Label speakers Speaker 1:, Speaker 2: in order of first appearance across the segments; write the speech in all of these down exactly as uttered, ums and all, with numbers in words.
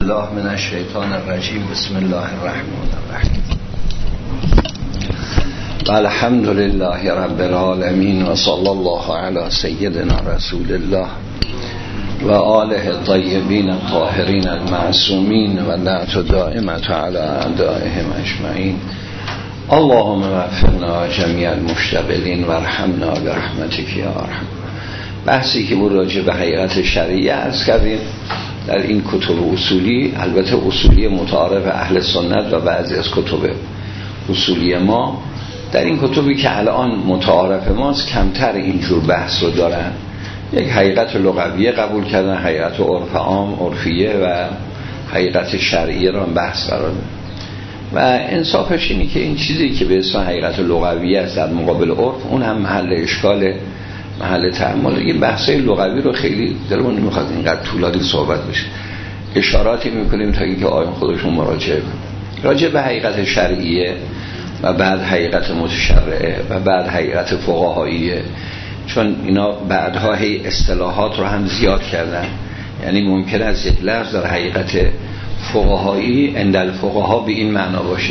Speaker 1: الله من الشیطان الرجیم. بسم الله الرحمن الرحیم. الحمد لله رب العالمین و صلی الله علی سیدنا رسول الله و آله الطیبین الطاهرین المعصومین و لعنت دائمة علی اعدائهم اجمعین. اللهم وفقنا جمیع المشتغلین و ارحمنا برحمتک یا ارحم. بحثی که بود راجع به حقیقت شرعی عرض کردیم در این کتب اصولی، البته اصولی متعارف اهل سنت و بعضی از کتب اصولی ما، در این کتبی که الان متعارف ماست کمتر اینجور بحث رو دارن. یک حقیقت لغویه قبول کردن، حقیقت عرف عام، عرفیه و حقیقت شرعیه را بحث قرار دادن. و انصافش اینی که این چیزی که به اسم حقیقت لغویه است در مقابل عرف، اون هم محل اشکال، محل تأمل. این بحثای لغوی رو خیلی دلمون نمیخواد اینقدر طولانی صحبت بشه، اشاراتی میکنیم تا اینکه آیون خودشون مراجعه کنیم راجع به حقیقت شرعیه و بعد حقیقت متشرعه و بعد حقیقت فقهاییه، چون اینا بعدها هی اصطلاحات رو هم زیاد کردن. یعنی ممکن است یک لفظ در حقیقت فقهایی عند الفقها به این معنا باشه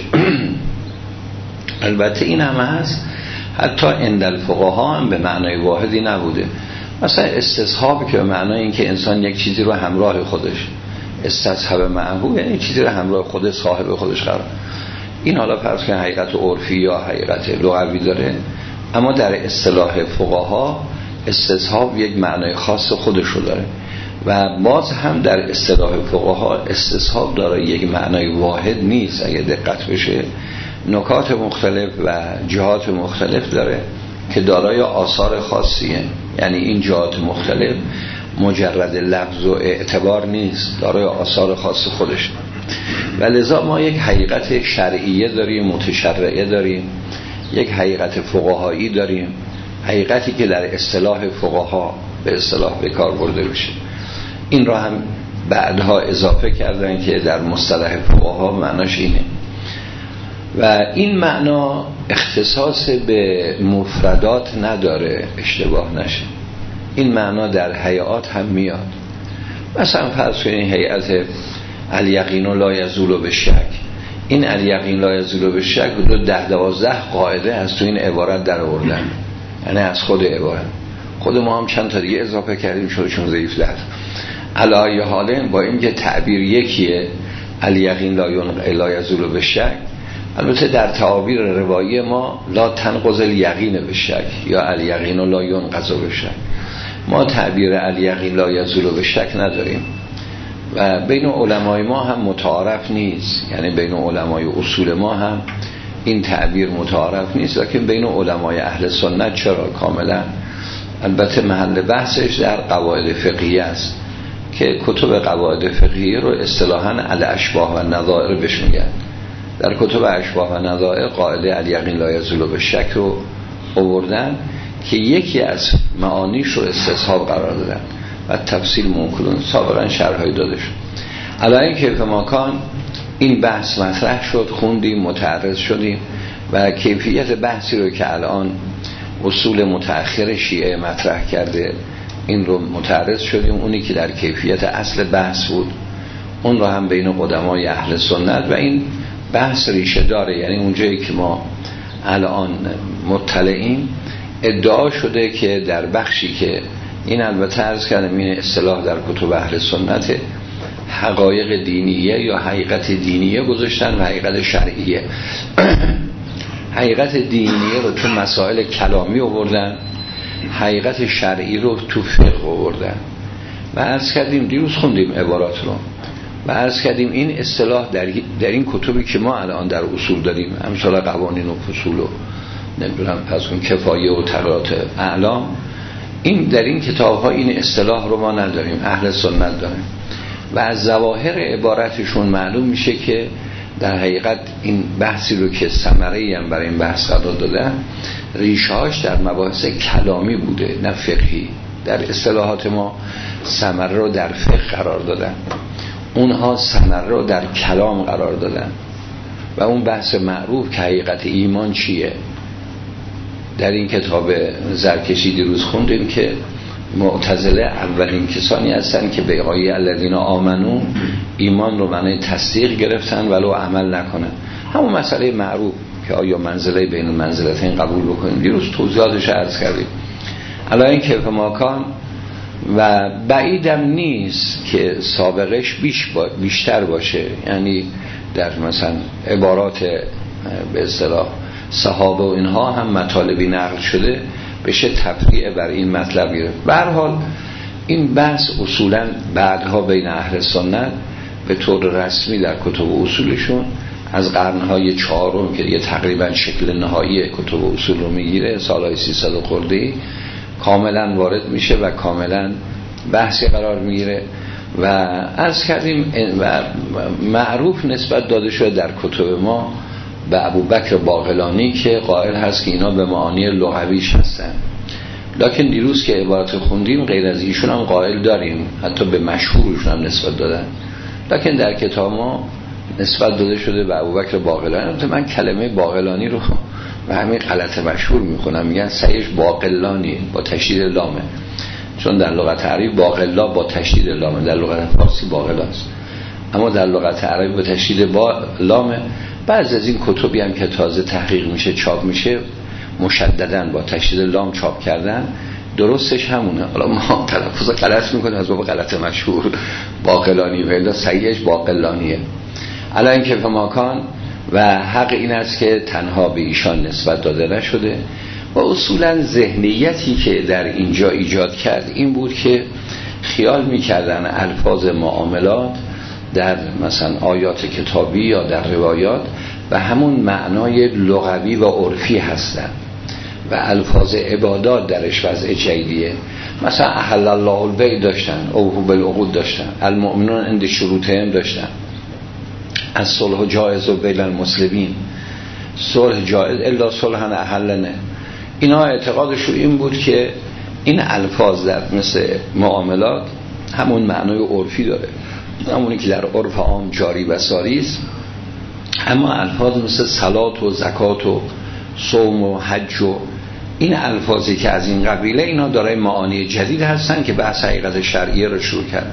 Speaker 1: البته این هم هست، حتی عند الفقها هم به معنای واحدی نبوده. مثلا استصحاب که به معنای این که انسان یک چیزی رو همراه خودش، استصحاب معهو یعنی چیزی رو همراه خود صاحب خودش قرار. این حالا فرض کن حقیقت عرفی یا حقیقت لغوی داره، اما در اصطلاح فقها استصحاب یک معنای خاص خودش رو داره و باز هم در اصطلاح فقها استصحاب داره یک معنای واحد نیست. اگه دقت بشه نکات مختلف و جهات مختلف داره که دارای آثار خاصیه. یعنی این جهات مختلف مجرد لفظ و اعتبار نیست، دارای آثار خاص خودش. و لذا ما یک حقیقت شرعیه داریم، متشرعه داریم، یک حقیقت فقهایی داریم، حقیقتی که در اصطلاح فقها به اصطلاح به کار برده بشه. این را هم بعدها اضافه کردن که در مصطلح فقها معناش اینه. و این معنا اختصاص به مفردات نداره، اشتباه نشه. این معنا در هیئات هم میاد. مثلا فرض کنید هیئت الیقین لا یزول بالشک. این الیقین لا یزول بالشک دو ده دوازده قاعده از تو این عبارت در آوردن، یعنی از خود عبارت. خود ما هم چند تا دیگه اضافه کردیم شده چون ضعیف لحظ. علای حاله با این که تعبیر یکیه، الیقین لا یزول بالشک، البته در تعابیر روایی ما لا تنقض الیقین بالشک یا الیقین لا ینقض بالشک. ما تعبیر الیقین لا یزول بالشک نداریم و بین علمای ما هم متعارف نیست. یعنی بین علمای اصول ما هم این تعبیر متعارف نیست، لیکن بین علمای اهل سنت چرا کاملا. البته محل بحثش در قواعد فقهیه است که کتب قواعد فقهیه رو اصطلاحاً الاشباه و نظائر بهش میگن. در کتب اشباه و نظائر قاعده الیقین لا یزول بالشک رو آوردن که یکی از معانیش رو استصحاب قرار دادن و تفصیل ممکنون سابقا شرحای داده شد. علاوه کیف ماکان این بحث مطرح شد، خوندیم، متعرض شدیم و کیفیت بحثی رو که الان اصول متأخر شیعه مطرح کرده این رو متعرض شدیم. اونی که در کیفیت اصل بحث بود اون رو هم بین قدمای اهل سنت و این بحث ریشه داره. یعنی اونجایی که ما الان مطلعیم ادعا شده که در بخشی که این البته عرض کردم این اصطلاح در کتب اهل سنت حقایق دینیه یا حقیقت دینیه گذاشتن و حقیقت شرعیه. حقیقت دینیه رو تو مسائل کلامی آوردن، حقیقت شرعی رو تو فقه آوردن. و عرض کردیم دیروز خوندیم عبارات رو و عرض کردیم این اصطلاح در, در این کتبی که ما الان در اصول داریم، امثال قوانین و فصول و نمیدونم پس کن کفایه و تقرات اعلام، این در این کتاب ها این اصطلاح رو ما نداریم، اهل سنت داریم. و از ظواهر عبارتشون معلوم میشه که در حقیقت این بحثی رو که ثمره‌ای هم برای این بحث قرار دادن ریشه‌هاش در مباحث کلامی بوده نه فقهی. در اصطلاحات ما ثمره رو در فقه قرار دادن، اونها ثمره رو در کلام قرار دادن. و اون بحث معروف که حقیقت ایمان چیه، در این کتاب زرکشی دیروز خوندیم که معتزله اولین کسانی هستن که به آیه الذین آمنو ایمان رو معنی تصدیق گرفتن ولو عمل نکنن. همون مسئله معروف که آیا منزله بین منزلتین قبول بکنیم، دیروز توضیحاتش عرض کردیم. الان این کیف ماکان و بعیدم نیست که سابقش بیش با بیشتر باشه، یعنی در مثلا عبارات به اصطلاح صحابه و اینها هم مطالبی نقل شده بشه تفریع بر این مطلب گیره. به هر حال این بحث اصولا بعدها بین اهل سنت به طور رسمی در کتب اصولشون از قرنهای چهارم که دیگه تقریبا شکل نهایی کتب اصول رو میگیره، سالهای سیصد خرده‌ای کاملا وارد میشه و کاملا بحثی قرار میگیره و عرض کردیم و معروف نسبت داده شده در کتب ما به ابوبکر باقلانی که قائل هست که اینا به معانی لغویش هستن، لکن دیروز که عبارت خوندیم غیر از ایشون هم قائل داریم، حتی به مشهورشون هم نسبت دادن، لکن در کتاب ما نسبت داده شده به ابوبکر باقلانی. من کلمه باقلانی رو و همین غلط مشهور میکنم، میگن سعیش باقلانی با تشدید لامه، چون در لغت عربی باقلا با تشدید لامه، در لغت فارسی باقلاست، اما در لغت عربی با تشدید با لامه. بعضی از این کتبی هم که تازه تحقیق میشه چاپ میشه مشدداً با تشدید لام چاپ کردن، درستش همونه. حالا ما تلفظ غلط میکنیم از باب غلط مشهور باقلانی، ولی صحیحش باقلانیه. الان که فماکان و حق این است که تنها به ایشان نسبت داده نشده و اصولا ذهنیتی که در اینجا ایجاد کرد این بود که خیال میکردن الفاظ معاملات در مثلا آیات کتابی یا در روایات و همون معنای لغوی و عرفی هستن و الفاظ عبادات درش وضع جدیه. مثلا احل الله البیع داشتن، اوفوا بالعقود داشتن، المؤمنون عند شروطهم داشتن، از صلح جایز و بین المسلمین، صلح جایز الا صلحا احلنه. اینا اعتقادشون این بود که این الفاظ در مثل معاملات همون معنای عرفی داره، همونی که در عرف عام جاری و ساری است، اما الفاظ مثل صلات و زکات و صوم و حج و این الفاظی که از این قبیله اینا دارای معانی جدید هستن که بحث حقیقت شرعیه رو شروع کردن.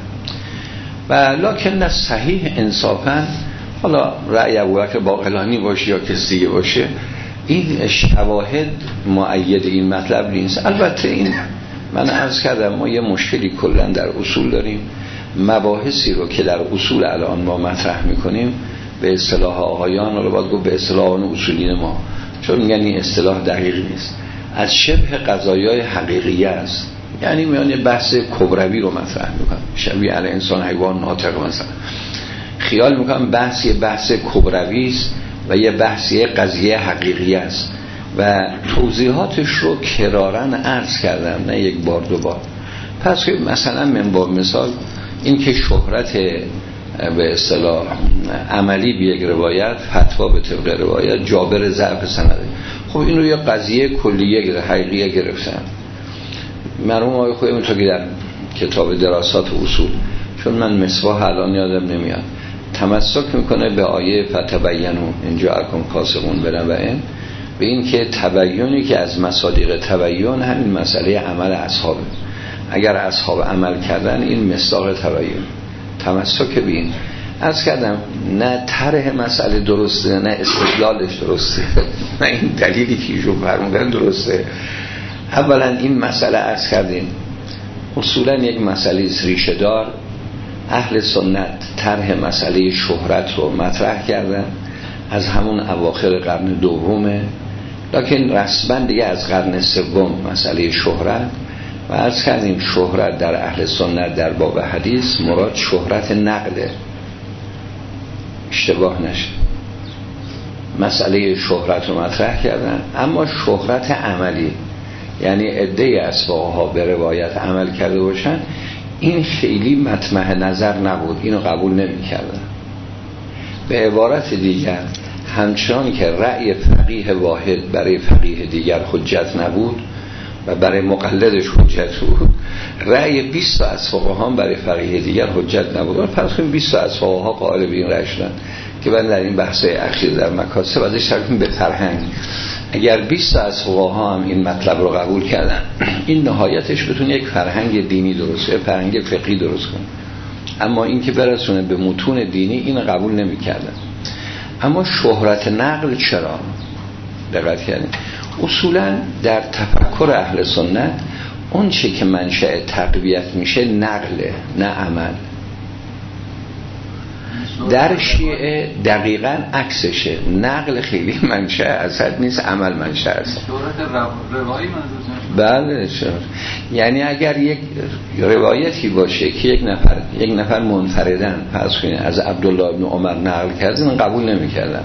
Speaker 1: و لکن صحیح انصافا، حالا رأی ابوبکر باقلانی باشه یا کسی دیگه باشه، این شواهد مؤید این مطلب نیست. البته این من عرض کردم ما یه مشکلی کلا در اصول داریم، مباحثی رو که در اصول الان ما مطرح میکنیم به اصطلاح آقایان رو باید گفت به اصطلاح اصولین ما، چون میگن این اصطلاح دقیق نیست، از شبه قضایای حقیقیه است، یعنی میان بحث کبروی رو مطرح میکنم، شبیه علی انسان حیوان ناطق مثلا، خیال میکنم بحث یه بحث کبروی است و یه بحث یه قضیه حقیقی است و توضیحاتش رو کرارن عرض کردم، نه یک بار دو بار. پس مثلا من با مثال این که شهرت به اصطلاح عملی به یک روایت، فتوا به طبق روایت جابر ضعف سنده، خب این رو یه قضیه کلیه حقیقیه گرفتن. مرحوم آقای خویی اونطور که در کتاب دراسات اصول، چون من مصباح الان یادم نمیاد، تمسک میکنه به آیه فتبینوا ان جاءکم فاسقون بنبأ، به این که تبیینی که از مصادیق تبیین همین مسئله عمل اصحابه، اگر اصحاب عمل کردن این مصداق تبیین، تمسک به این. عرض کردم نه طرح مسئله درسته نه استدلالش درسته نه این دلیلی که ایشون فرمودن درسته. اولا این مسئله عرض کردیم اصولا یک مسئله ریشه دار، اهل سنت طرح مسئله شهرت رو مطرح کردن از همون اواخر قرن دومه، لکن رسما دیگه از قرن سوم مسئله شهرت. و عرض کردیم شهرت در اهل سنت در باب حدیث مراد شهرت نقله، اشتباه نشه، مسئله شهرت رو مطرح کردن، اما شهرت عملی یعنی عده‌ای از فقها به روایت عمل کرده باشن این خیلی مطمع نظر نبود، اینو قبول نمی کردن. به عبارت دیگر همچنان که رأی فقیه واحد برای فقیه دیگر حجت نبود و برای مقلدش حجت بود، رأی بیست تا از فقها برای فقیه دیگر حجت نبود. پس این بیست تا از فقها قائل به این رأی شدن که من در این بحث اخیر در مکاسب ازش ترکیم به فرهنگ اگر بیست تا از فقها هم این مطلب رو قبول کردن، این نهایتش بتونه یک فرهنگ دینی درست کنه، فرهنگ فقهی درست کنه. اما این که برسونه به متون دینی، این قبول نمی‌کردن. اما شهرت نقل چرا؟ دقت کردین اصولا در تفکر اهل سنت اون چه که منشأ تقویت میشه نقله، نه عمل. در شیعه دقیقاً عکسشه، نقل خیلی منشأ اصل نیست، عمل منشأ است.
Speaker 2: شهرت روایی منظورتون؟
Speaker 1: بله شهرت. یعنی اگر یک روایتی باشه که یک نفر یک نفر منفردن فرض کنید از عبدالله ابن عمر نقل کرده، من قبول نمی‌کردم.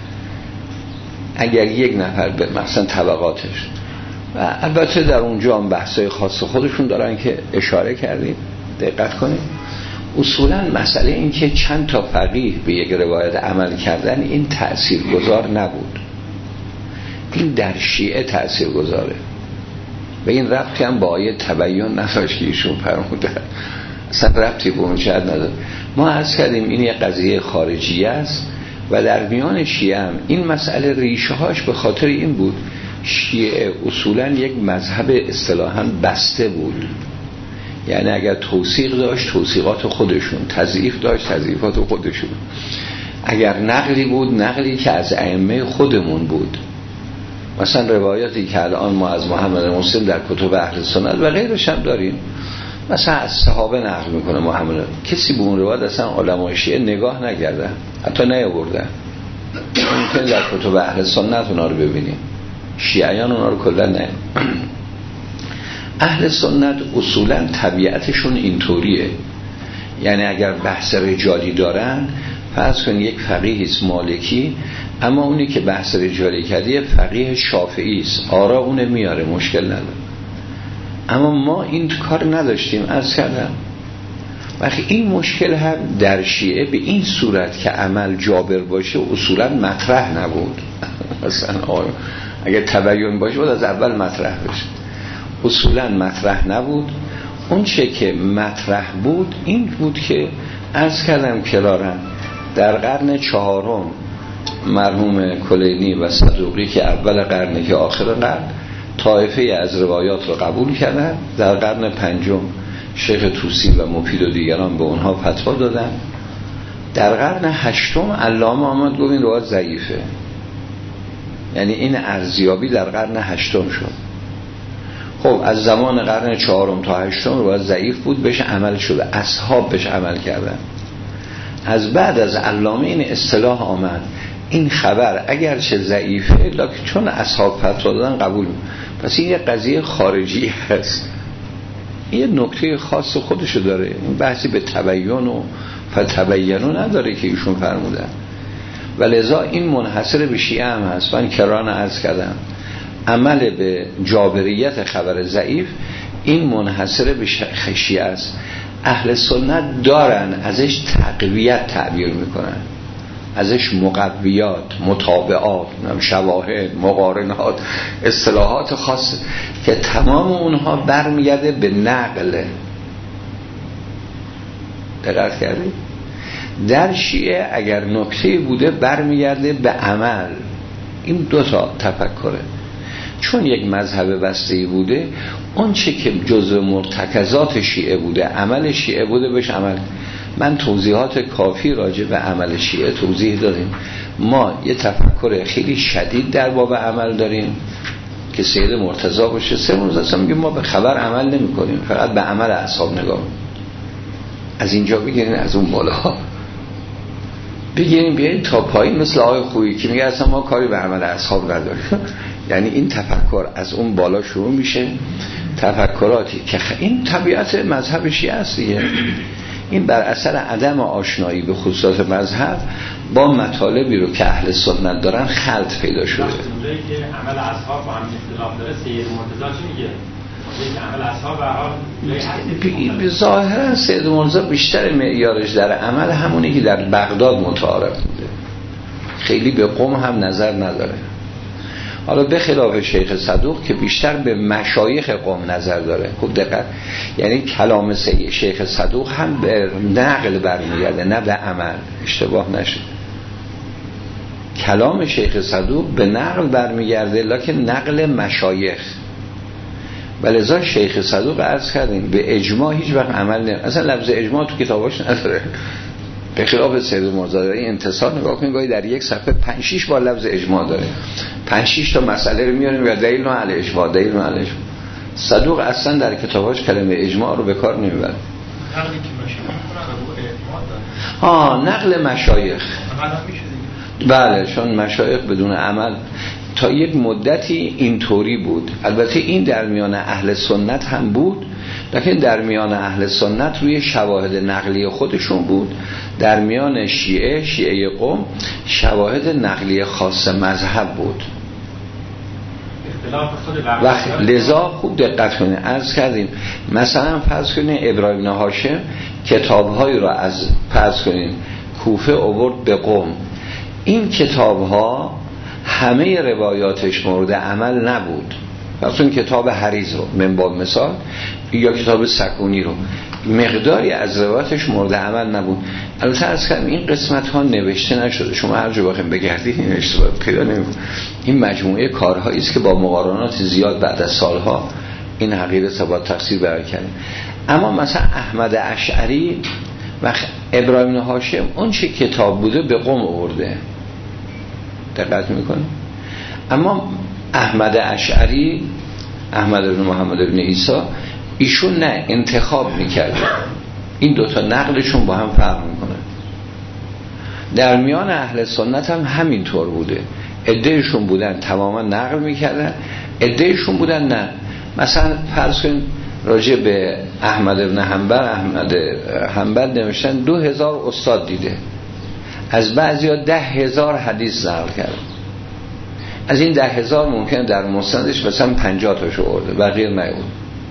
Speaker 1: اگر یک نفر به مثلا طبقاتش، و البته در اونجا هم بحثای خاص خودشون دارن که اشاره کردیم، دقت کنید. اصولا مسئله این که چند تا فقیه به یک روایت عمل کردن، این تأثیرگذار نبود. این در شیعه تأثیرگذاره و این ربطی هم با آیه تبیین نداشت که ایشون فرمودن، اصلا ربطی به اون جهت نداره. ما عرض کردیم این یک قضیه خارجی است و در میان شیعه هم این مسئله ریشه هاش به خاطر این بود، شیعه اصولا یک مذهب اصطلاحاً بسته بود. یعنی اگر توثیق داشت توثیقات خودشون، تضعیف داشت تضعیفات خودشون، اگر نقلی بود نقلی که از ائمه خودمون بود. مثلا روایاتی که الان ما از محمد مسلم در کتب اهل سنت و غیرش هم داریم، مثلا از صحابه نقل میکنه محمد، کسی به اون روایت اصلا علمای شیعه نگاه نکردن، حتی نیاوردن. ممکن در کتب اهل سنت اونا رو ببینیم، شیعیان اونا رو کلا نه. اهل سنت اصولا طبیعتشون اینطوریه، یعنی اگر بحث رجالی دارن، فرض کن یک فقیه است مالکی، اما اونی که بحث رجالی کرده فقیه شافعی است، آرا اونه میاره، مشکل نداره. اما ما این کار نداشتیم. از کردم وقتی این مشکل هم در شیعه به این صورت که عمل جابر باشه اصولا مطرح نبود. مثلا اگر تبیین باشه بود از اول مطرح بشه، اصولا مطرح نبود. اون چه که مطرح بود این بود که عرض کردم کرارن در قرن چهارم مرحوم کلینی و صدوقی که اول قرن که آخر قرن طایفه از روایات رو قبول کردن، در قرن پنجم شیخ طوسی و مفید و دیگران به اونها فتوا دادن، در قرن هشتم علامه آمد گفت این روایت ضعیفه. یعنی این ارزیابی در قرن هشتم شد. خب از زمان قرن چهارم تا هشتم روایت ضعیف بود، بهش عمل شده، اصحاب بهش عمل کردن. از بعد از علامه این اصطلاح آمد، این خبر اگرچه ضعیفه لکن چون اصحاب فتوا دادن قبول. پس این یه قضیه خارجی هست، این نکته خاص خودشو داره، این بحثی به تبیین و فتبینو نداره که ایشون فرمودن. و لذا این منحصر به شیعه هم هست. من کران عرض کردم عمل به جابریت خبر ضعیف این منحصر به شیعه است. اهل سنت دارن ازش تقویت تعبیر میکنن، ازش مقویات، مطابعات، شواهد، مقارنات، اصطلاحات خاص که تمام اونها برمیگرده به نقل. دقت کردید؟ در شیعه اگر نکته بوده برمیگرده به عمل. این دو تا تفکره. چون یک مذهب بسته‌ای بوده، اون چه که جزء مرتکزات شیعه بوده، عمل شیعه بوده، بهش عمل. من توضیحات کافی راجع به عمل شیعه توضیح دادیم. ما یه تفکر خیلی شدید در باب عمل داریم که سید مرتضی باشه، سه روز اصلا میگیم ما به خبر عمل نمی کنیم، فقط به عمل اصحاب نگاه. از اینجا بگیرین از اون بالا بگیرین بیایید تا پایین، مثل آقای خویی که میگه اصلا ما کاری به عمل اصحاب نداریم. یعنی این تفکر از اون بالا شروع میشه، تفکراتی که این طبیعت مذهب شیعه است دیگه. این بر اثر عدم آشنایی به خصوصات مذهب با مطالبی رو که اهل سنت دارن خلط پیدا شده.
Speaker 3: اونجایی که عمل اصحاب با هم اختلاف داره، سید مرتضی چی میگه؟ که عمل اصحاب به حال
Speaker 1: ظاهرا سید مرتضی بیشتر معیارش در عمل همونی که در بغداد متعارف بوده، خیلی به قم هم نظر نداره. حالا به خلاف شیخ صدوق که بیشتر به مشایخ قوم نظر داره. خوب دقت، یعنی کلام سید شیخ صدوق هم به نقل برمیگرده نه به عمل، اشتباه نشه. کلام شیخ صدوق به نقل برمیگرده، لکن نقل مشایخ. ولذا شیخ صدوق عرض کردیم به اجماع هیچ وقت عمل نمی، اصلا لفظ اجماع تو کتاباش نداره، به خلاف سید مرزا. این انتصار نگاه کنید گاهی در یک صفحه پنج شش بار لفظ اجماع داره، پنج شش تا مسئله رو میاریم و دلیل نه علی اجماع، دلیل نه علی اجماع. صدوق اصلا در کتاباش کلمه اجماع رو به کار نمیبره.
Speaker 3: نقلی که مشایخ میکنن رو اعتماد
Speaker 1: آه
Speaker 3: داره.
Speaker 1: نقل مشایخ بله، چون مشایخ بدون عمل تا یک مدتی اینطوری بود. البته این در میان اهل سنت هم بود، لیکن در میان اهل سنت روی شواهد نقلی خودشون بود. در میان شیعه شیعه قم شواهد نقلی خاص مذهب بود. و لذا خوب دقت کنید، عرض کردیم مثلا فرض کنید ابراهیم هاشم کتاب‌هایی را از فرض کنید کوفه آورد به قم. این کتاب‌ها همه روایاتش مورد عمل نبود. مثلا کتاب حریز رو من باب مثال یا کتاب سکونی رو مقداری از روایاتش مورد عمل نبود. البته عرض کردم این قسمت ها نوشته نشده، شما هر جا بخواید بگردید این اشتباه پیدا نمی‌کنید. این مجموعه کارهایی است که با مقارنات زیاد بعد از سالها این حقیقت با تفسیر بیان کردیم. اما مثلا احمد اشعری و ابراهیم هاشم اون چه کتاب بوده به قم آورده، دقت میکنید. اما احمد اشعری، احمد بن محمد بن عیسی، ایشون نه انتخاب میکرده. این دوتا نقلشون با هم فرق میکنه. در میان اهل سنت هم همینطور بوده، عدهشون بودن تماما نقل میکردن، عدهشون بودن نه. مثلا فرض کن راجع به احمد بن حنبل، احمد حنبل نوشتن دو هزار استاد دیده، از بعضیا ده هزار حدیث نقل کرد. از این ده هزار ممکنه در مسندش مثلا پنجاه تاشو آورده، بقیه نیورد.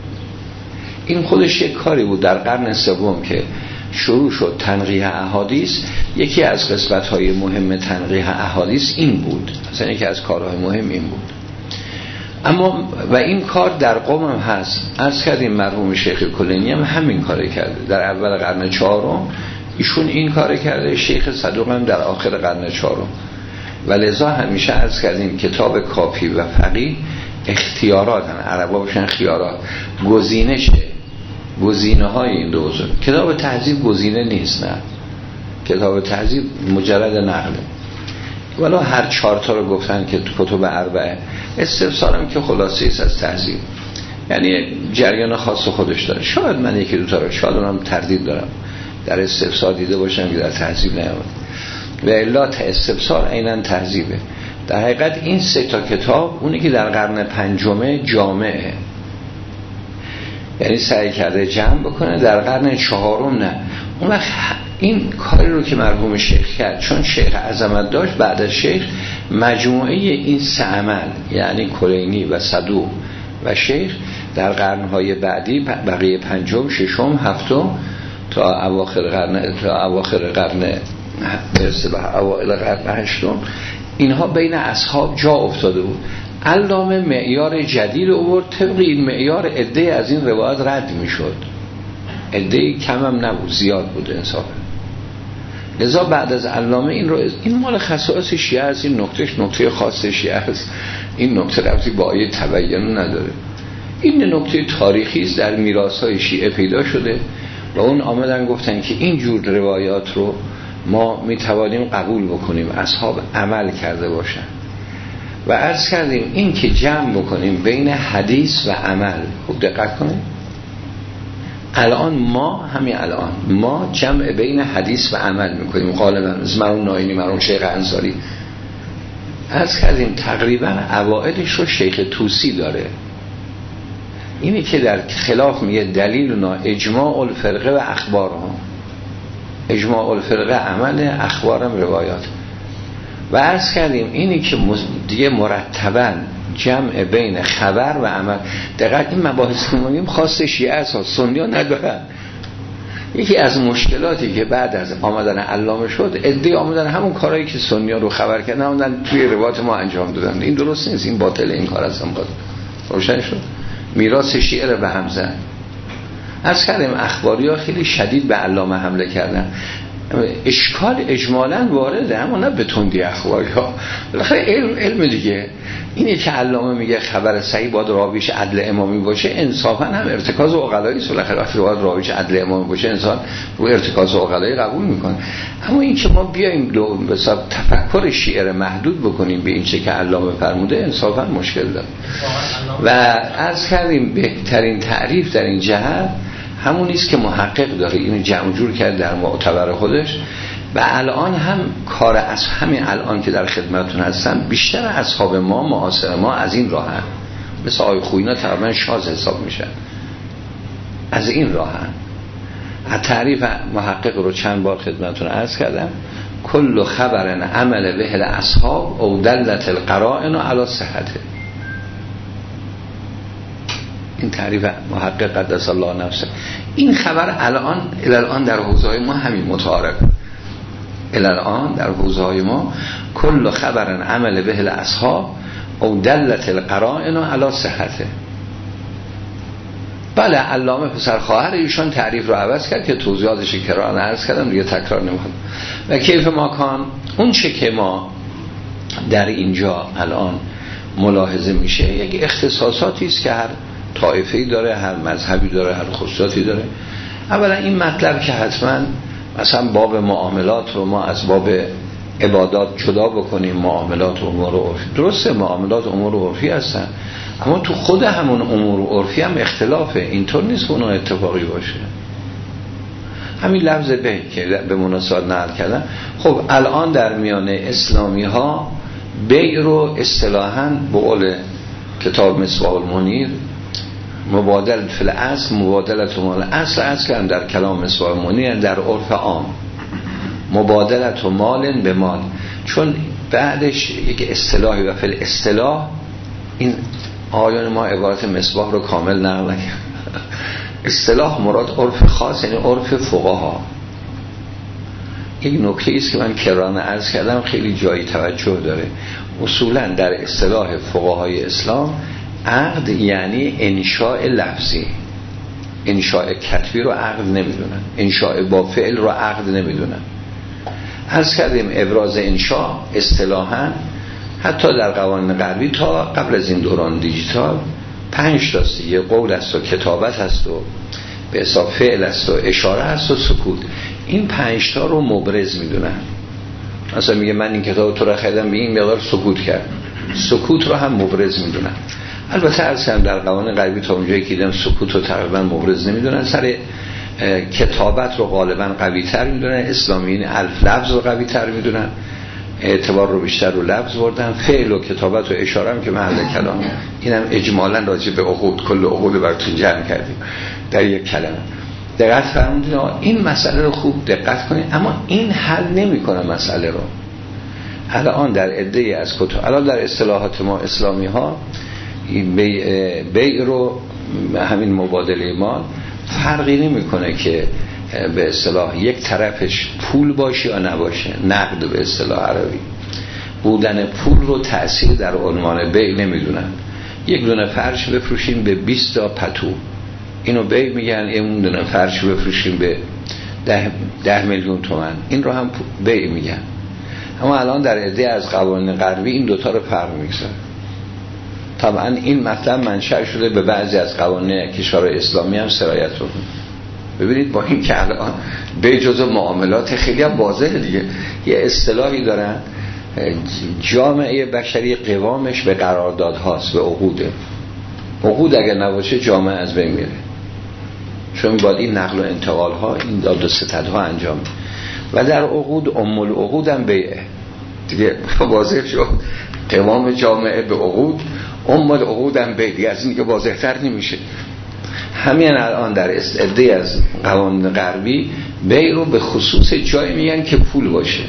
Speaker 1: این خودش یک کاری بود در قرن سوم که شروع شد تنقیح احادیث. یکی از قسمت‌های مهم تنقیح احادیث این بود، مثلا یکی از کارهای مهم این بود. اما و این کار در قم هم هست. عرض کردیم مرحوم شیخ کلینی هم همین کاره کرده در اول قرن چهارم، ایشون این کاره کرده. شیخ صدوق هم در آخر قرن چهارم. و لذا همیشه عرض کردیم کتاب کافی و فقیه اختیارات هم، عربا باشن خیارات، گزینشه، گزینه های این دو بزرگ. کتاب تهذیب گزینه نیست، نه، کتاب تهذیب مجرد نقله. ولی هر چهار تا رو گفتن که تو کتب اربعه. استفسارم که خلاصه ایست از تهذیب، یعنی جریان خاص خودش داره. شاید من یکی دو تا رو، شاید اونم تردید دارم در استفسار دیده باشم که در تهذیب نیامد، و الا استفسار عیناً تهذیبه. در حقیقت این سه تا کتاب اونی که در قرن پنجمه جامعه، یعنی سعی کرده جمع بکنه، در قرن چهارم نه. اون وقت این کاری رو که مرحوم شیخ کرد، چون شیخ عظمت داشت، بعد از شیخ مجموعه این سه عمل یعنی کلینی و صدوق و شیخ در قرنهای بعدی، بقیه پنجم، ششم، هفتم تا اواخر قرن تا اواخر قرن برسه به اوایل قرن هشتم، اینها بین اصحاب جا افتاده بود. علامه معیار جدید آورد، طبق این معیار عده از این روایات رد میشد، عده کم هم نبود، زیاد بود انصافا. لذا بعد از علامه این رو، این مال خصائص شیعه است، این نکتهش نکته خاص شیعه است، این نکته ربطی با آیه تبین نداره. این نکته تاریخی است، در میراث‌های شیعه پیدا شده و اون آمدن گفتن که این جور روایات رو ما میتوانیم قبول بکنیم، اصحاب عمل کرده باشن. و عرض کردیم این که جمع بکنیم بین حدیث و عمل، خوب دقت کنیم، الان ما همین الان ما جمع بین حدیث و عمل میکنیم غالبا، از مرحوم ناینی، مرحوم شیخ انصاری. عرض کردیم تقریبا اوائلش رو شیخ طوسی داره، اینی که در خلاف میگه دلیلنا اجماع الفرقه و اخبارها، اجماع الفرقه عمل، اخبارم روایات. و عرض کردیم اینی که دیگه مرتباً جمع بین خبر و عمل. دقیقا این مباحث که میگیم خاص شیعه اساس، سنی ها ندارن. یکی از مشکلاتی که بعد از آمدن علامه شد، عده آمدن همون کارهایی که سنی ها رو خبر کردن آمدن توی روایات ما انجام دادن. این درست نیست، این باطل، این کار اصلا باطل. روشن شد، میراث شیعه رو به هم زد. عرض کردیم اخباری ها خیلی شدید به علامه حمله کردن. اشکال اجمالاً وارده، اما نه به تندی اخباری ها. بالاخره علم علم دیگه. اینه که علامه میگه خبر صحیح باید راویش عدل امامی باشه، انصافاً هم ارتکاز عقلایی است. بالاخره وقتی باید راویش عدل امامی باشه انسان رو ارتکاز عقلایی قبول میکنه. اما این که ما بیایم دو به حساب تفکر شیعه محدود بکنیم به این چه که علامه فرموده، انصافاً مشکل داره. و عرض کردیم بهترین تعریف در این جهت همون است که محقق داره اینو جمع جور کرد در معتبر خودش. و الان هم کار از همین الان که در خدمتتون هستم بیشتر اصحاب ما معاصر ما از این راه هم، مثل آقای خوینا تقریبا شاذ حساب میشن، از این راه هم. از تعریف محقق رو چند بار خدمتتون عرض کردم: کل خبر عمل به الاصحاب او دلت القرائن علی صحته. این تعریف محقق قدس الله نفسه. این خبر الان الان در حوزه ما همین متعارف، الان در حوزه های ما کل خبر عمل به الاصحاب او دلت القرائن علی صحته. بله علامه پسر خواهر ایشان تعریف رو عوض کرد که توضیحاتش کران عرض کردم دیگه تکرار نمی‌کنم. و کیف ما کان، اون چه که ما در اینجا الان ملاحظه میشه یک اختصاصاتی است که هر طایفه‌ای داره، هر مذهبی داره، هر خصوصاتی داره. اولا این مطلب که حتما مثلا باب معاملات رو ما از باب عبادات جدا بکنیم، معاملات امور عرفی، درسته معاملات امور عرفی هستن، اما تو خود همون امور عرفی هم اختلافه، اینطور نیست که اونها اتفاقی باشه. همین لفظ به که به مناسبت نقل کردم، خب الان در میان اسلامی ها بیع رو اصطلاحاً به قول کتاب مصباح المنیر مبادل فی الاصل مبادلت مال اصل اصل هم در کلام مصباح المنیر در عرف عام مبادلت مال به مال، چون بعدش یک اصطلاحی و فی الاصطلاح این آیان ما عبارت مصباح رو کامل نقل نکرد. اصطلاح مراد عرف خاص، یعنی عرف فقها. یک نکته است که من کرانه عرض کردم خیلی جایی توجه داره. اصولا در اصطلاح فقهای اسلام عقد یعنی انشاء لفظی، انشاء کتبی رو عقد نمیدونن، انشاء با فعل رو عقد نمیدونن. عرض کردیم ابراز انشاء اصطلاحاً حتی در قوانین غربی تا قبل از این دوران دیجیتال پنج تاست، یه قول است و کتابت هست و به حساب فعل است و اشاره است و سکوت. این پنج تا رو مبرز میدونن. مثلا میگه من این کتاب تو رو خریدم، به این مقدار سکوت کرد، سکوت رو هم مبرز میدونن. البته اصلا در قوانین غربی تا اونجایی که دیدم سکوت رو تقریبا مبرز نمیدونن، سر کتابت رو غالبا قوی تر میدونن. اسلامیین الف لفظ رو قوی تر میدونن، اعتبار رو بیشتر رو لفظ بردن. فعل و کتابت و اشاره هم که محل کلام، اینم اجمالا راجع به عقود، کل عقود براتون جمع کردیم در یک کلمه. دقت فرمودین این مسئله رو خوب دقت کنید. اما این حل نمیکنه مسئله رو. الان در عده‌ای از کتب، الان در اصطلاحات ما اسلامی ها بیع, بیع رو همین مبادله مال فرقی نمیکنه که به اصطلاح یک طرفش پول باشه یا نباشه، نقد به اصطلاح عربی. بودن پول رو تأثیر در عنوان بیع نمیدونن. یک دونه فرش بفروشیم به بیست تا پتو، اینو بیع میگن. این دونه فرش بفروشیم به ده, ده میلیون تومان، این رو هم بیع میگن. اما الان در عده از قوانین غربی این دوتا رو فرق میگذاره. طبعا این مطلب منشأ شده به بعضی از قوانین کشورهای اسلامی هم سرایت رو. ببینید با این که الان به جزء معاملات خیلی هم واضحه دیگه، یه اصطلاحی دارن جامعه بشری قوامش به قرارداد هاست، به عقوده. عقود اگر نباشه جامعه از بین میره، چون باید این نقل و انتقال ها، این داد و ستد ها انجام. و در عقود ام العقود هم بیعه دیگه، واضح شد قوام جامعه به عقود، ام العقود هم بیع دیگه، از این که واضح تر نمیشه. همین الان در عده از قوانین غربی بیع رو به خصوص جایی میگن که پول باشه،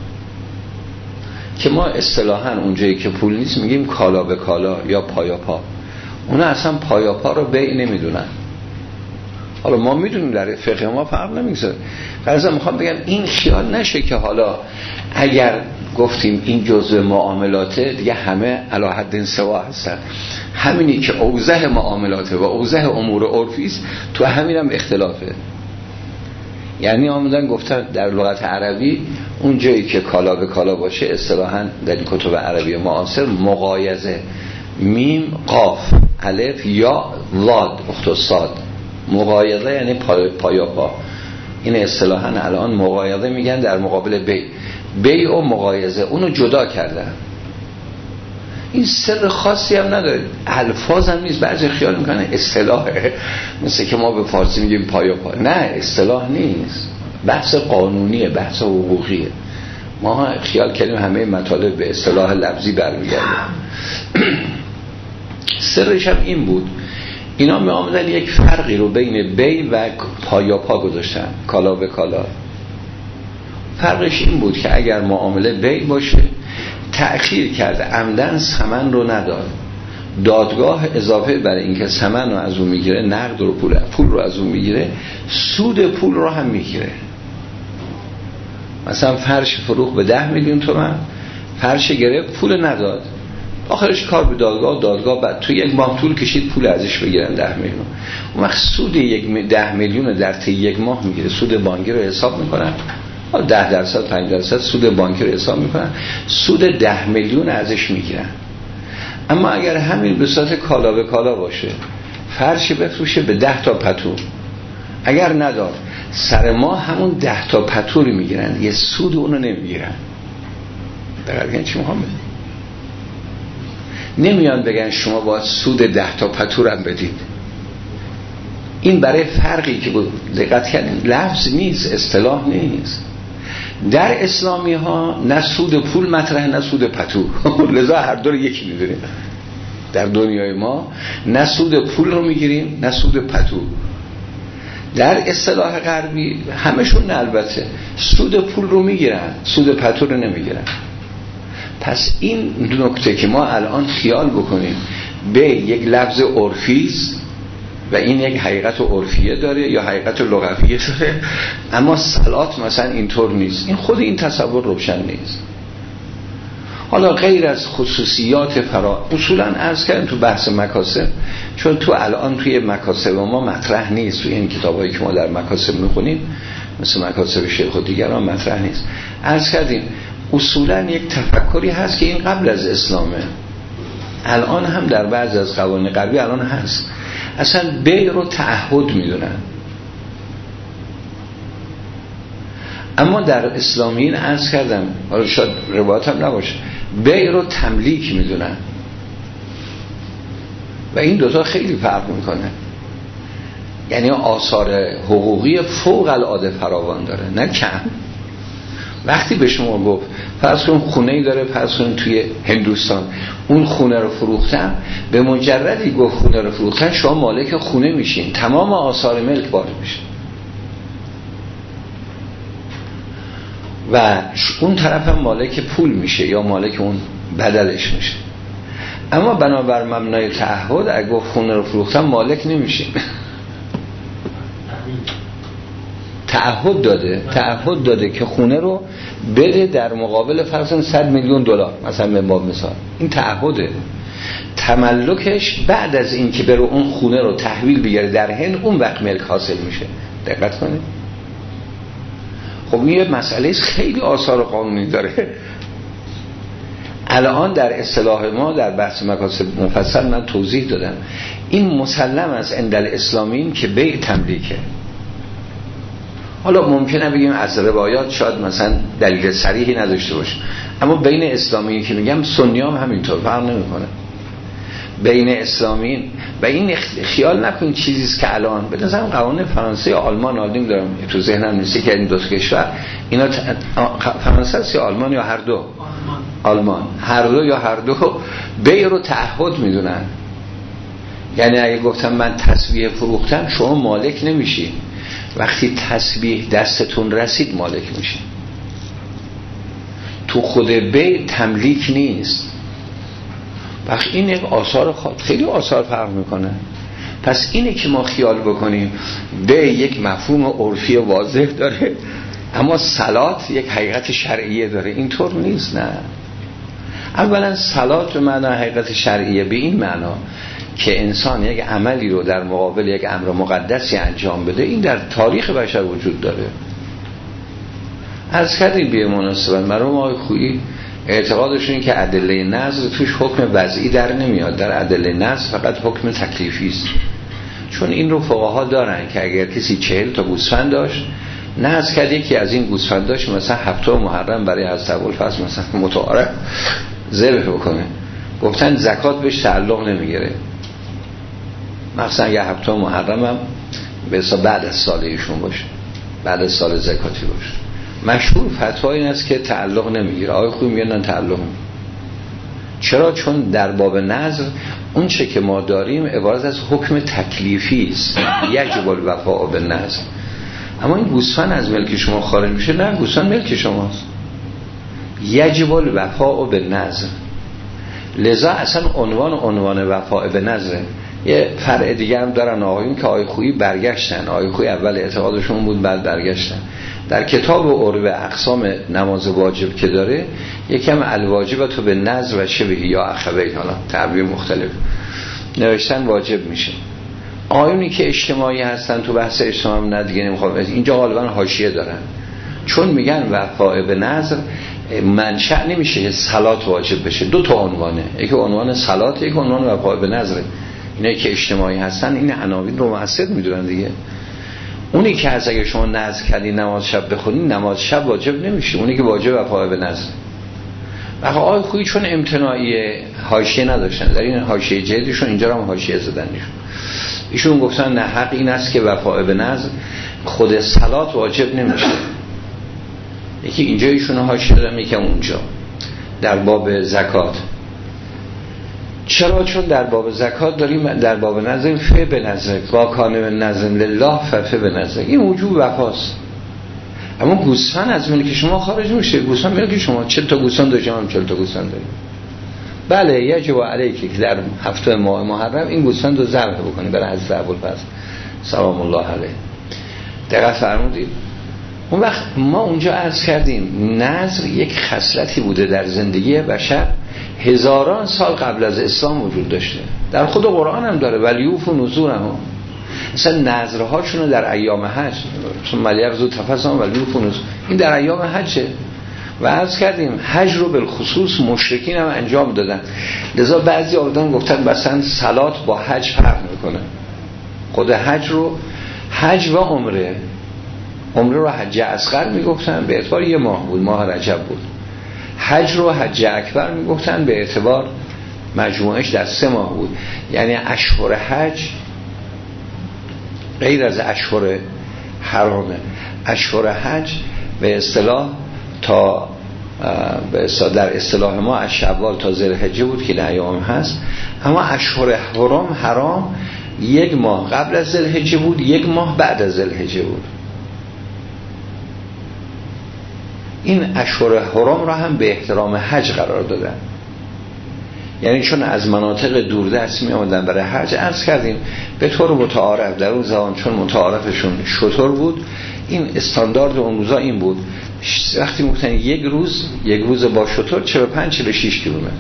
Speaker 1: که ما اصطلاحاً اونجایی که پول نیست میگیم کالا به کالا یا پایا پا. اونا اصلا پایا پا رو بیع نمیدونن. حالا ما میدونیم در فقه ما فرق نمیگذاره. غرضا میخوام بگم این خیال نشه که حالا اگر گفتیم این جزء معاملاته دیگه همه علی حد سوا هستن. همینی که اوضاع معاملاته و اوضاع امور عرفی است تو همین هم اختلافه. یعنی آمدن گفتن در لغت عربی اون جایی که کالا به کالا باشه اصطلاحاً در این کتب عربی معاصر مغایظه، میم قاف الف یا واد اختصاد، مغایظه یعنی پای پایا پا. این اصطلاحاً الان مغایظه میگن در مقابل بی بی و مغایظه، اونو جدا کردن. این سر خاصی هم نداره، الفاظ هم نیست. بعضی خیال میکنه اصطلاحه، مثل که ما به فارسی میگیم پایا پا. نه، اصطلاح نیست، بحث قانونیه، بحث حقوقیه. ما خیال کردیم همه مطالب به اصطلاح لفظی برمیگرده. سرش هم این بود، اینا می آمدن یک فرقی رو بین بی و پایا پا گذاشتن، کالا به کالا. فرقش این بود که اگر معامله بی باشه تأخیر کرده، عمدن ثمن رو نداد، دادگاه اضافه برای اینکه ثمن رو از اون میگیره، نقد رو پول پول رو از اون میگیره، سود پول رو هم میگیره. مثلا فرش فروخت به ده میلیون تومان، فرش گرفت پول نداد، آخرش کار به دادگاه، دادگاه بعد تو یک ماه طول کشید پول ازش بگیرن ده میلیون. اون وقت سود یک ده میلیون در طی یک ماه میگیره، سود بانکی رو حساب میکنن، ده درصد پنج درصد سود بانکی رو حساب میکنن، سود ده میلیون ازش میگیرن. اما اگر همین به صورت کالا به کالا باشه، فرش بفروشه به ده تا پتو، اگر ندار سر ما همون ده تا پتو رو میگیرن، یه سود اونو نمیگیرن. دقیقاً چی مهمه؟ نمیان بگن شما باید سود ده تا پتو رو هم بدید. این برای فرقی که بود دقت کردین، لفظ نیست، اصطلاح نیست. در اسلامی ها نه سود پول مطرح نه سود پتو، لذا هر دو رو یکی میدونیم. در دنیای ما نه سود پول رو میگیریم نه سود پتو. در اصطلاح غربی همشون نه، البته سود پول رو میگیرن، سود پتو رو نمیگیرن. پس این نکته که ما الان خیال بکنیم به یک لفظ عرفیست و این یک حقیقت عرفیه داره یا حقیقت لغویه داره، اما صلات مثلا اینطور نیست. این خود این تصور روشن نیست. حالا غیر از خصوصیات فرا اصولا عرض کردم تو بحث مکاسب، چون تو الان توی مکاسب ما مطرح نیست، توی این کتابایی که ما در مکاسب میخونیم مثل مکاسب شیخ و دیگران مطرح نیست. عرض کردیم اصولا یک تفکری هست که این قبل از اسلامه، الان هم در بعض از قوانین غربی الان هست. اصلا بیع رو تعهد میدونن، اما در اسلامیین عرض کردم، حالا شاید روایت هم نباشه، بیع رو تملیک میدونن و این دوتا خیلی فرق میکنه. یعنی آثار حقوقی فوق العاده فراوان داره، نه کم. وقتی به شما گفت فرض کن خونه‌ای داره، فرض کن توی هندوستان، اون خونه رو فروختم، به مجردی گفت خونه رو فروختن شما مالک خونه میشین، تمام آثار ملک وارد میشه و اون طرف هم مالک پول میشه یا مالک اون بدلش میشه. اما بنابر مبنای تعهد اگه گفت خونه رو فروختم مالک نمیشین. تعهد داده تعهد داده که خونه رو بده در مقابل فرضاً صد میلیون دلار مثلا، به باب مثال. این تعهده. تملکش بعد از این که بره اون خونه رو تحویل بگیره در هند، اون وقت ملک حاصل میشه. دقت کنید. خب این یه مسئله خیلی آثار قانونی داره. الان در اصطلاح ما در بحث مکاسب مفصل من توضیح دادم، این مسلم است عند الاسلامین که بیع تملیکه. حالا ممکنه بگیم از روایات شاید مثلا دلیل صریحی نداشته باشه، اما بین اسلامیین که میگم سنی هم همینطور فرق نمیکنه. بین اسلامیین و این خیال نکنید چیزیست که الان به نظرم قوانین فرانسه یا آلمان عالم دارم تو ذهنم نیست که این دو تا کشور اینا فرانسه است یا آلمان یا هر دو آلمان. آلمان هر دو یا هر دو بیع رو تعهد میدونن. یعنی اگه گفتم من تسبیح فروختم شما مالک نمیشی، وقتی تسبیح دستتون رسید مالک میشه. تو خود بیع تملیک نیست. وقت این یک آثار خود خیلی آثار فرق میکنه. پس اینه که ما خیال بکنیم بیع یک مفهوم عرفی واضح داره اما صلات یک حقیقت شرعیه داره. اینطور نیست. نه، اولا صلات به معنی حقیقت شرعیه به این معنا که انسان یک عملی رو در مقابل یک امر مقدسی انجام بده، این در تاریخ بشر وجود داره. از کردیم به مناسبت مرحوم آقای خویی اعتقادشون این که ادله نظر توش حکم وضعی در نمیاد، در ادله نظر فقط حکم تکلیفی است. چون این رو فقها دارن که اگر کسی چهل تا گوسفند داشت، نظر کرد یکی از این گوسفنداش مثلا هفته محرم برای حضرت ابوالفضل مثلا متعارف ذبح بکنه، گفتن زکات بهش تعلق نمیگیره. مثلا یه هفته محرم هم به حساب بعد از سال ایشون باشه، بعد از سال زکاتی باشه. مشهور فتوا این است که تعلق نمیگیره. آقای خوبی میگن نه تعلق نمیگیره. چرا؟ چون در باب نظر اون چه که ما داریم عبارت از حکم تکلیفی است، یجب الوفاء بالنظر. اما این گوسفند از ملک شما خارج میشه، نه گوسفند ملک شماست، یجب الوفاء بالنظر. لذا اصلا عنوان عنوان وفاء بالنظر. یه فرع دیگه هم دارن آقایون که آقای خویی برگشتن. آقای خویی اول اعتقادشون بود بعد برگشتن. در کتاب عروه اقسام نماز واجب که داره یکم الواجب تو به نظر و شبه یا اخوی، حالا تعبیر مختلف نوشتن واجب میشه. آیونی که اجتماعی هستن تو بحث اجتماعی نه دیگه نمیخوام، اینجا غالبا حاشیه دارن، چون میگن وفاء به نظر منشأ نمیشه صلات واجب بشه. دو تا عنوانه، یکی عنوان صلات، یکی عنوان وفاء به نظر. اینایی که اجتماعی هستن این عناوین رو مؤثر میدونن دیگه. اونی که از اگه شما نذر کردی نماز شب بخونی، نماز شب واجب نمیشه، اونی که واجب وفاء به نظر. آخه آقای خویی چون امتناعی حاشیه نداشتن، در این حاشیه جدیدشون اینجا هم حاشیه زدن ایشون. ایشون گفتن نه، حق این است که وفاء به نظر خود صلات واجب نمیشه. یکی اینجا ایشون حاشیه دادن، یکی اونجا در باب زکات. چرا؟ چون در باب زکات داریم در باب نظر فه به نظر با کانه نظر لله فه به نظر، این وجوب وفاست. اما گوسفند از ملک شما خارج میشه، گوسفند ملک شما. چند تا گوسفند داریم؟ هم چهل تا گوسفند داریم. بله یجب علیکی که در هفته ماه محرم این گوسفند رو ذبح بکنی برای حضرت ابوالفضل سلام الله علیه. دقت فرمودید؟ اون وقت ما اونجا عرض کردیم نظر یک خصلتی بوده در زندگی بشر، هزاران سال قبل از اسلام وجود داشته، در خود قرآن هم داره. ولیوف و نذورهم، مثلا نظرهاشون در ایام حج، چون ملیغزو تفسان ولیوف و نذور، این در ایام حجه. و عرض کردیم حج رو بالخصوص مشرکین هم انجام دادن، لذا بعضی آدم گفتن مثلا صلات با حج فرق میکنه. خود حج رو حج و عمره، عمره رو حج اصغر میگفتن به اعتبار یه ماه بود، ماه رجب بود. حج رو حج اکبر میگفتن به اعتبار مجموعش در سه ماه بود. یعنی اشهر حج غیر از اشهر حرامه. اشهر حج به اصطلاح تا به اصطلاح در اصطلاح ما از شوال تا ذوالحجه بود که ایام هست، اما اشهر حرام حرام یک ماه قبل از ذوالحجه بود، یک ماه بعد از ذوالحجه بود. این اشهر حرام را هم به احترام حج قرار دادن، یعنی چون از مناطق دوردست می آمدن برای حج. عرض کردیم به طور متعارف در اون زمان چون متعارفشون شطور بود، این استاندارد اون روزا این بود، وقتی میگفتن یک روز یک روز با شطور چهل و پنج چهل و شش کیلومتر.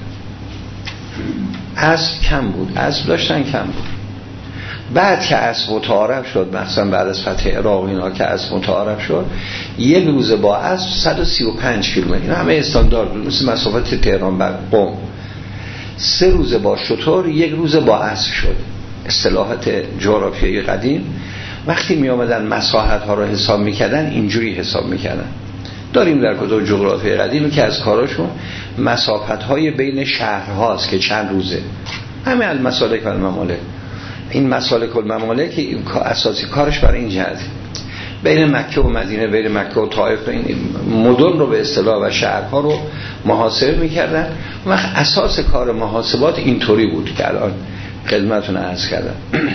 Speaker 1: اسب کم بود، اسب داشتن کم بود. بعد که اسب متعارف شد، مثلا بعد از فتح عراق اینا که اسب متعارف شد، یک روز با اسب صد و سی و پنج کیلومتر، این همه استاندارد بود، مثل مسافت تهران بر قم. سه روز با شطور، یک روز با اسب شد. اصطلاحات جغرافیایی قدیم وقتی می آمدن مساحت ها رو حساب میکردن اینجوری حساب میکردن. داریم در کتاب جغرافیایی قدیم که از کاراشون مسافت های بین شهرهاست که چند روزه، همه از مسالک و الممالک. این مسالک و الممالک که اساسی کارش برای این جهت بین مکه و مدینه، بین مکه و طائف، این مدن رو به اصطلاح و شهرها رو محاسبه میکردن. وقت اساس کار محاسبات اینطوری بود که الان خدمتتون عرض کردم.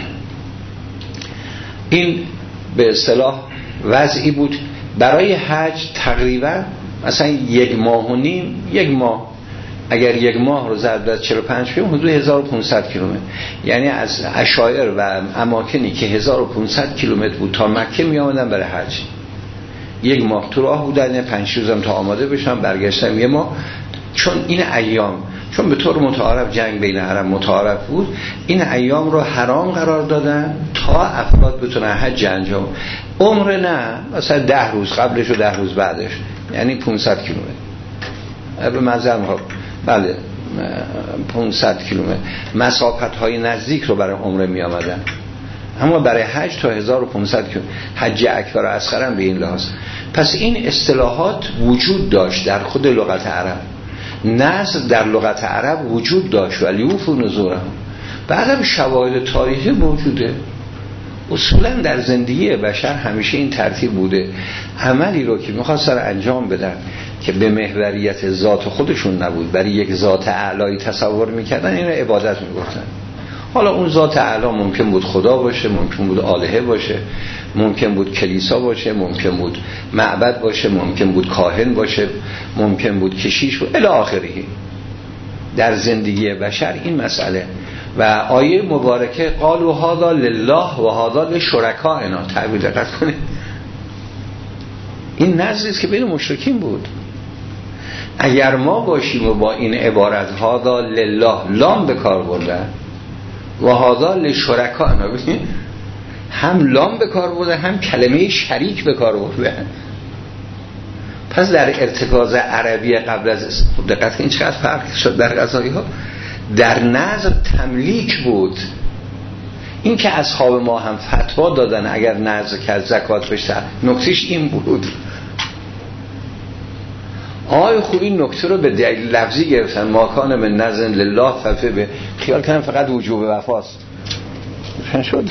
Speaker 1: این به اصطلاح وضعی بود برای حج. تقریبا مثلا یک ماه و نیم، یک ماه اگر یک ماه رو ضرب در چهل و پنج کیلومتر حدود هزار و پانصد کیلومتر، یعنی از عشایر و اماکنی که هزار و پانصد کیلومتر بود تا مکه می آمدن برای حج. یک ماه تو راه بودن، پنج روزم تا آماده بشن، برگشتم یه ماه. چون این ایام چون به طور متعارف جنگ بین عرب متعارف بود، این ایام رو حرام قرار دادن تا افراد بتونن حج انجام. عمره نه، مثلا ده روز قبلش و ده روز بعدش، یعنی پانصد کیلومتر به منظر میخوام بله پانصد کیلومتر مسافت های نزدیک رو برای عمره می آمدن، اما برای حج تا هزار و پانصد کیلومتر. حج اکبر و اصغر هم به این لحاظ. پس این اصطلاحات وجود داشت در خود لغت عرب. نذر در لغت عرب وجود داشت ولی اوفو نذورهم. بعدم شواهد تاریخی موجوده. اصولا در زندگی بشر همیشه این ترتیب بوده، عملی رو که می‌خواستن انجام بدن که به محوریت ذات خودشون نبود، برای یک ذات اعلایی تصور می‌کردن، اینو عبادت می‌گفتن. حالا اون ذات اعلا ممکن بود خدا باشه، ممکن بود آلهه باشه، ممکن بود کلیسا باشه، ممکن بود معبد باشه، ممکن بود کاهن باشه، ممکن بود کشیش باشه الی آخره. در زندگی بشر این مسئله و آیه مبارکه قالوا هذا لله و هذا لشرکائنا، تعبیر دقت کنید، این نظری است که بین مشرکین بود. اگر ما باشیم و با این عبارت هذا لله لام به کار بردن و هذا لشرکائنا، ببینید هم لام به کار برده هم کلمه شریک به کار برده. پس در ارتکاز عربی قبل از دقت این چقدر فرق شد در قضایی ها. در نظر تملیک بود. این که اصحاب ما هم فتوا دادن اگر نظر که از زکات بشه، نکتهش این بود. آقای خوب این نکته رو به دلیل لفظی گرفتن، ما کان من نظر لله ففه به خیال کنم فقط وجوب وفاست شد.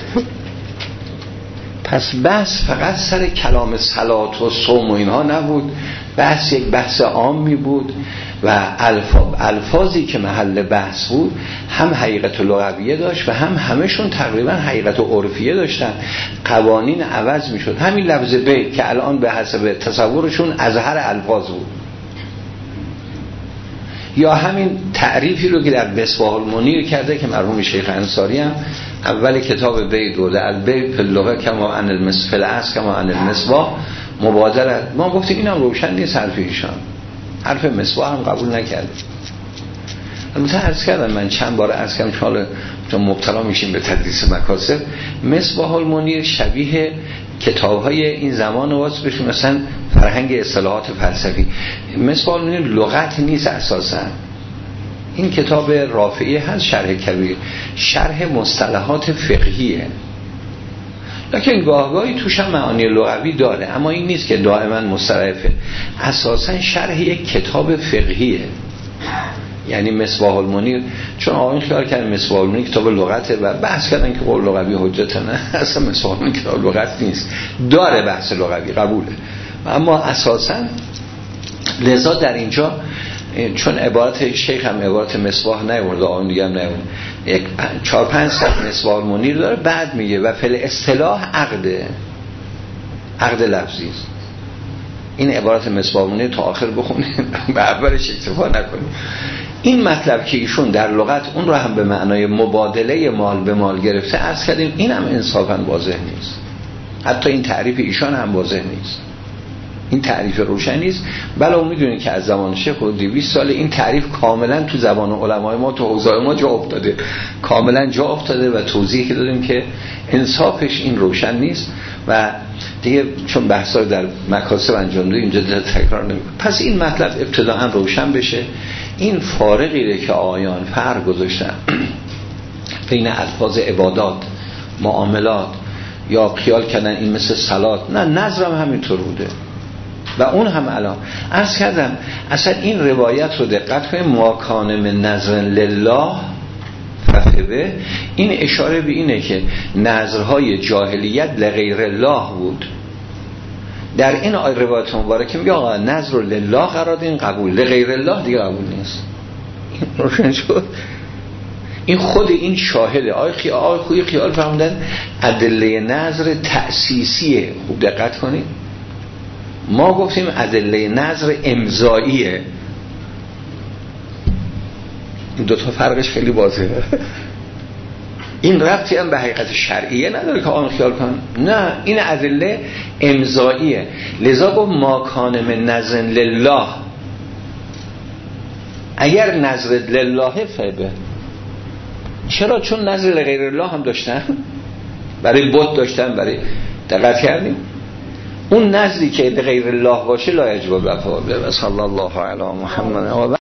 Speaker 1: پس بحث فقط سر کلام صلات و صوم و اینها نبود، بحث یک بحث عامی بود و الفاظ الفاظی که محل بحث بود هم حقیقت لغویه داشت و هم همشون تقریبا حقیقت عرفیه داشتن. قوانین عوض میشد. همین لفظ بیت که الان به حسب تصورشون ازهر الفاظ بود، یا همین تعریفی رو که در مصباح المنیر کرده که مرحوم شیخ انصاری هم اول کتاب بیت رو در البیت فی اللغه کما عن المصباح فی الاصل کما عن المصباح مبادله، ما گفتیم اینم روشن نیست حرف ایشان، حرف مصباح هم قبول نکرد. البته عرض کردم من چند بار عرض کردم حالا چون مبتلا میشیم به تدریس مکاسب، مصباح المنیر شبیه کتاب‌های این زمان واسه بشه، مثلا فرهنگ اصطلاحات فلسفی. مصباح المنیر لغت نیست اساسا. این کتاب رافعی هست، شرح کبیر، شرح مصطلحات فقهیه، لکن گاهگاهی توش هم معانی لغوی داره، اما این نیست که دائما مسترعفه. اساسا شرح یک کتاب فقهیه. یعنی مصباح المنیر چون آقایون خیال کردن مصباح المنیر کتاب لغته و بحث کردن که قول لغوی حجت نه، اصلا مصباح المنیر کتاب لغت نیست، داره بحث لغوی قبوله، اما اساسا لذا در اینجا چون عبارت شیخ هم عبارت مصباح نیورده، آن دیگه هم نیورده، یک چهار پنج صفحه مصباح المنیر داره، بعد میگه و فل اصطلاح عقده، عقد لفظی است. این عبارت مصباح المنیر تا آخر بخونید، به اولش اکتفا نکنید. این مطلب که ایشون در لغت اون رو هم به معنای مبادله مال به مال گرفته عرض کردیم، این هم انصافا واضح نیست. حتی این تعریف ایشان هم واضح نیست، این تعریف روشن نیست. بله میدونید که از زمان شیخ و دویست سال این تعریف کاملا تو زبان علمای ما تو حوزه ما جا افتاده، کاملا جا افتاده و توضیح دادیم که انصافش این روشن نیست و دیگه چون بحثا در مکاسب انجام دادیم اینجا تکرار نمی‌کنم. پس این مطلب ابتداءً روشن بشه. این فارقی که آیان فرق گذاشتن بین الفاظ عبادات، معاملات یا خیال کردن این مثل صلات، نه نظر هم همینطور بوده و اون هم الان عرض کردم. اصلا این روایت رو دقت کنیم، ما کان من نظر لله ففبه، این اشاره به اینه که نظرهای جاهلیت لغیر الله بود. در این آیه روایت مبارکه میگه آقا نظر لله قرار این قبول، لغیر الله دیگه قبول نیست. این روشن شد. این خود این شاهده. آیه خیال آیه خوی خیال فهمدن ادله نظر تأسیسیه. خوب دقت کنید، ما گفتیم ادله نظر امضاییه. این دوتا فرقش خیلی واضحه. این ربطی هم به حقیقت شرعیه نداره که آن خیال کن، نه، این ادله امضاییه. لذا گفت ما کان من نظر لله، اگر نظر لله فبه. چرا؟ چون نظر لغیر الله هم داشتن، برای بت داشتن، برای دقت کردیم. اون نزدی که به غیر الله باشه لا یجب الوفا به. صلی الله علی محمد و